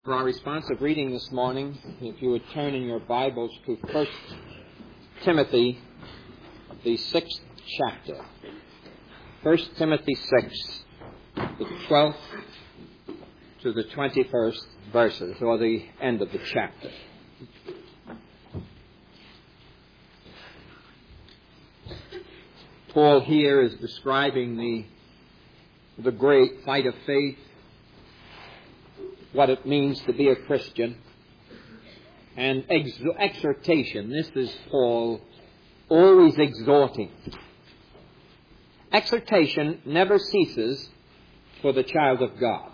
For our responsive reading this morning, if you would turn in your Bibles to 1 Timothy, the 6th chapter. 1 Timothy 6, the 12th to the 21st verses, or the end of the chapter. Paul here is describing the great fight of faith, what it means to be a Christian, and exhortation. This is Paul always exhorting. Exhortation never ceases for the child of God.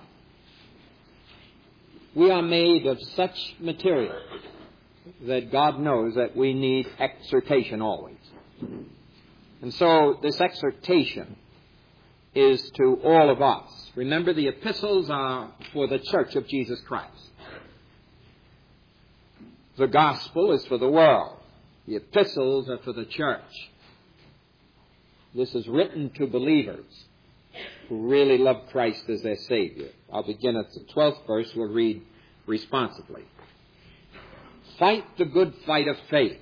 We are made of such material that God knows that we need exhortation always. And so this exhortation is to all of us. Remember, the epistles are for the church of Jesus Christ. The gospel is for the world. The epistles are for the church. This is written to believers who really love Christ as their Savior. I'll begin at the 12th verse. We'll read responsively. Fight the good fight of faith.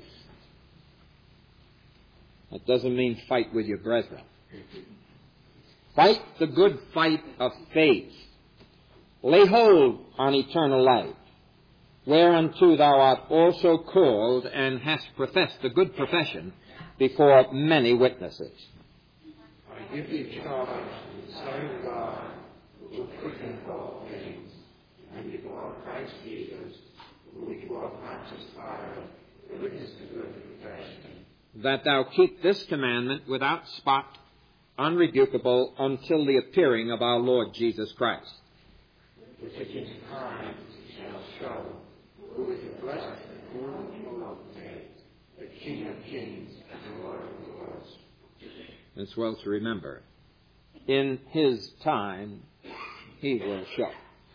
That doesn't mean fight with your brethren. Fight the good fight of faith. Lay hold on eternal life, whereunto thou art also called, and hast professed a good profession before many witnesses. I give thee charge in the sight of God, who will quicken all things, and before Christ Jesus, who before Pontius Pilate, witness to good profession. That thou keep this commandment without spot, unrebukable, until the appearing of our Lord Jesus Christ. Which in time shall show who is the blessed and wonderful of faith, the King of kings and Lord of lords. It's well to remember. In his time, he will show.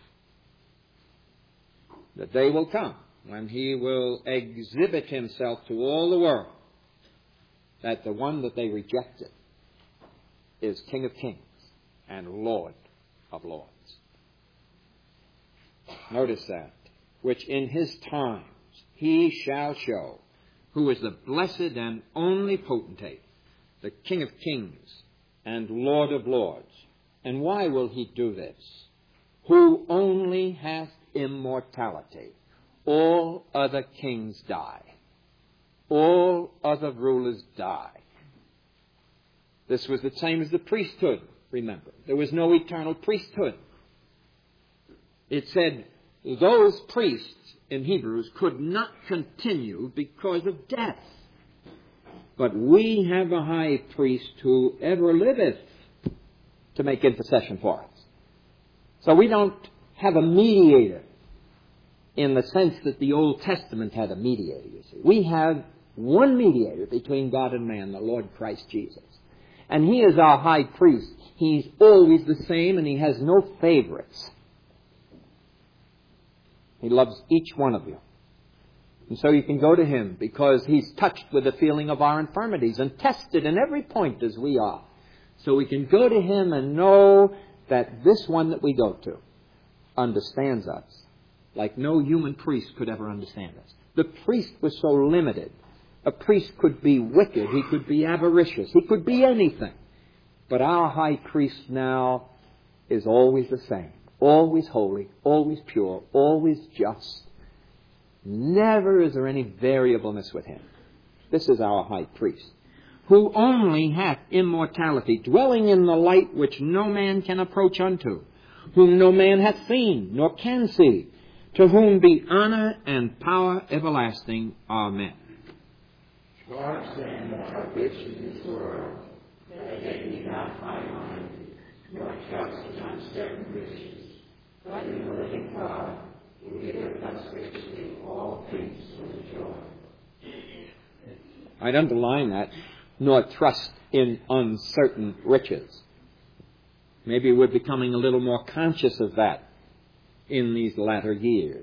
The day will come when he will exhibit himself to all the world that the one that they rejected is King of kings and Lord of lords. Notice that. Which in his times he shall show, who is the blessed and only potentate, the King of kings and Lord of lords. And why will he do this? Who only hath immortality. All other kings die. All other rulers die. This was the same as the priesthood, remember. There was no eternal priesthood. It said those priests in Hebrews could not continue because of death. But we have a high priest who ever liveth to make intercession for us. So we don't have a mediator in the sense that the Old Testament had a mediator, you see. We have one mediator between God and man, the Lord Christ Jesus. And he is our high priest. He's always the same, and he has no favorites. He loves each one of you. And so you can go to him because he's touched with the feeling of our infirmities and tested in every point as we are. So we can go to him and know that this one that we go to understands us like no human priest could ever understand us. The priest was so limited. A priest could be wicked. He could be avaricious. He could be anything. But our high priest now is always the same. Always holy, always pure, always just. Never is there any variableness with him. This is our high priest, who only hath immortality, dwelling in the light which no man can approach unto, whom no man hath seen, nor can see, to whom be honor and power everlasting. Amen. Charge them that are rich in this world, that they be not high-minded, nor trust in uncertain riches, but in the living God, who giveth us richly all things for joy. I'd underline that, nor trust in uncertain riches. Maybe we're becoming a little more conscious of that in these latter years.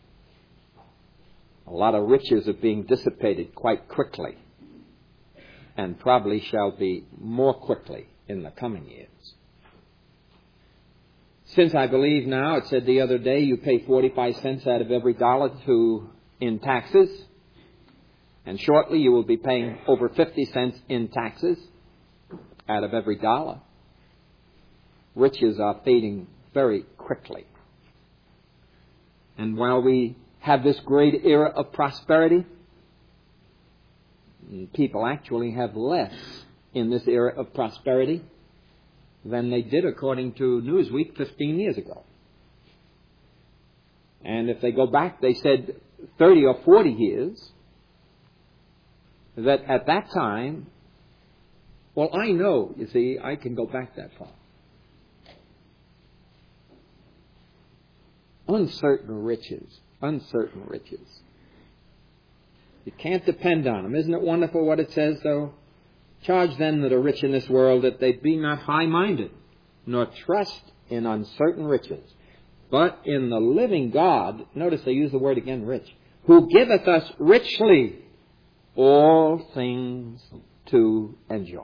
A lot of riches are being dissipated quite quickly, and probably shall be more quickly in the coming years. Since I believe now, it said the other day, you pay 45 cents out of every dollar in taxes. And shortly you will be paying over 50 cents in taxes out of every dollar. Riches are fading very quickly. And while we have this great era of prosperity, people actually have less in this era of prosperity than they did according to Newsweek 15 years ago. And if they go back, they said 30 or 40 years, that at that time, well, I know, you see, I can go back that far. Uncertain riches. You can't depend on them. Isn't it wonderful what it says, though? Charge them that are rich in this world that they be not high-minded, nor trust in uncertain riches, but in the living God, notice they use the word again, rich, who giveth us richly all things to enjoy.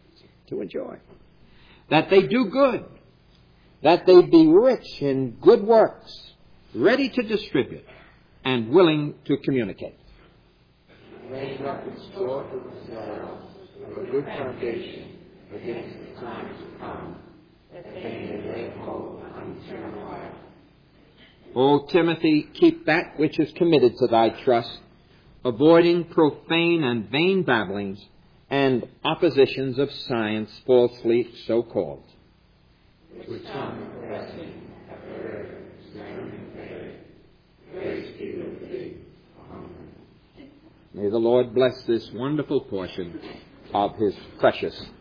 That they do good, that they be rich in good works, ready to distribute, and willing to communicate. Raise up and store for themselves a good foundation against the times to come, that they may lay hold on eternal life. O Timothy, keep that which is committed to thy trust, avoiding profane and vain babblings and oppositions of science falsely so called. Which some professing have heard, standing faith, grace be with thee. Amen. May the Lord bless this wonderful portion of His precious